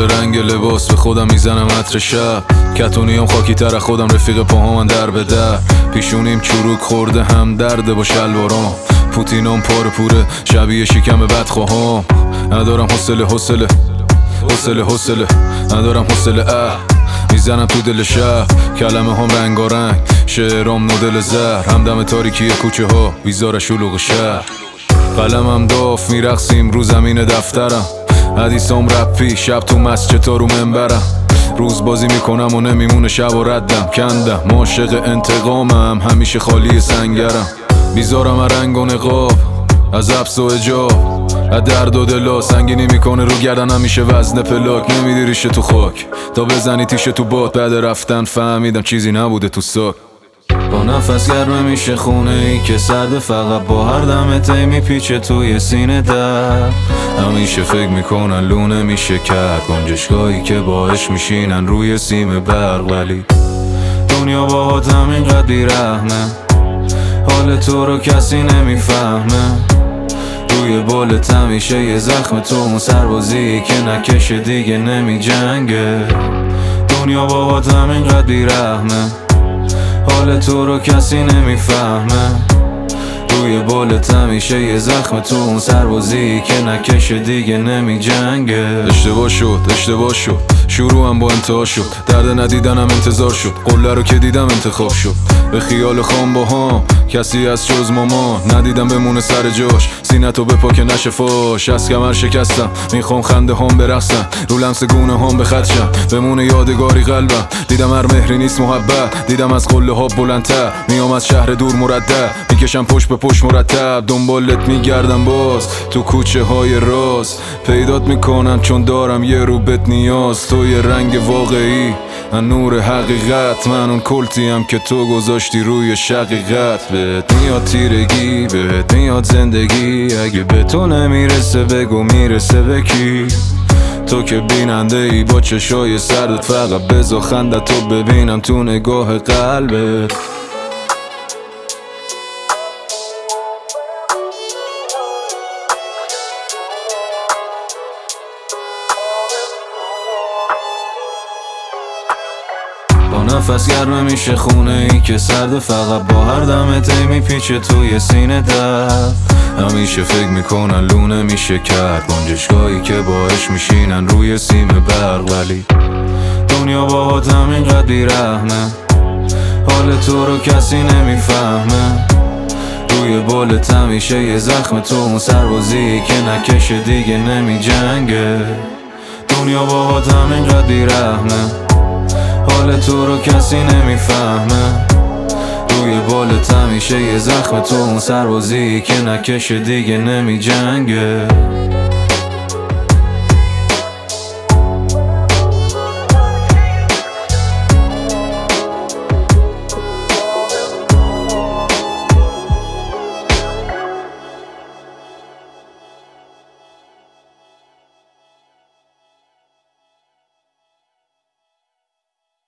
دنبال رنگ لباس به خودم میزنم عطر شب. کتونیم خاکی تر خودم رفیق پاهامن در به در. پیشونیم چروک خورده هم درده با شلوارام. پوتینام پاره پوره شبیه شکم بدخواهام. ندارم حوصله ندارم حوصله میزنم تو دل شهر. کلمه هم رنگارنگ، شعرام نودل زهر. همدم تاریکی کوچه ها بیزار شلوغ شهر. قلمم داف میرقصیم رو زمین دفترم. حدیثام رپی شب تو مسجد تا رو منبرم. روز بازی میکنم و نمیمونه شب و ردم کندم. عاشق انتقامم همیشه خالی سنگرم. بیزارم رنگ و نقاب از حبس و حجاب. از درد و دلا سنگینی میکنه رو گردنم میشه وزن پلاک. نمیدی ریشه تو خاک تا بزنی تیشه تو باد. بعد رفتن فهمیدم چیزی نبوده تو ساک. با نفس گرمه میشه خونه ای که سرده فقط با هر دم تی میپیچه توی سینه در. همیشه فکر میکنن لونه میشه کرد گنجشگاهی که باش میشینن روی سیم برق. ولی دنیا باهات همینقدر بیرحمه. حال تو رو کسی نمیفهمه. روی بالت همیشه یه زخم تو اون سربازی که نکشه دیگه نمی جنگه. دنیا باهات همینقدر بیرحمه. حال تو رو کسی نمیفهمه. روی بالت همیشه یه زخم تو اون سربازی که نکشه دیگه نمی جنگه. اشتباه شد شروعم با انتها شد. درد ندیدنم انتظار شد. قله رو که دیدم انتخاب شد. به خیال خام با هم کسی از جز مامان ندیدم بمونه سر جاش. سینتو بپا که نشه فاش. از کمر شکستم میخوام خنده هم برقصم. رو لمس گونه هم بخدشم بمونه یادگاری قلبم. دیدم هر مهری نیست محبت. دیدم از قله ها بلندتر میام از شهر دور مردد. میکشم پشت به پشت مرتب دنبالت میگردم باز تو کوچه های راز. پیدات میکنم چون دارم یه رو بهت نیاز. تو یه رنگ واقعی من نور حقیقت. من اون کلتیم که تو گذاشتی روی شقیقت. بهت میاد تیرگی بهت میاد زندگی. اگه به تو نمیرسه بگو میرسه به کی. تو که بیننده ای با چشای سردت. فقط بذار خندت تو ببینم تو نگاه قلبت. با نفس گرمه میشه خونه ای که سرده فقط با هر دم تی میپیچه توی سینه در. همیشه فکر میکنن لونه میشه کرد گنجشگاهی که باش میشینن روی سیم برق. ولی دنیا باهات همینقدر بیرحمه. حال تو رو کسی نمیفهمه. روی بالت همیشه یه زخم تو اون سربازی که نکشه دیگه نمی جنگه. دنیا باهات همینقدر بیرحمه. حال تو رو کسی نمیفهمه. روی بالت همیشه یه زخم تو اون سربازی که نکشه دیگه نمی جنگه.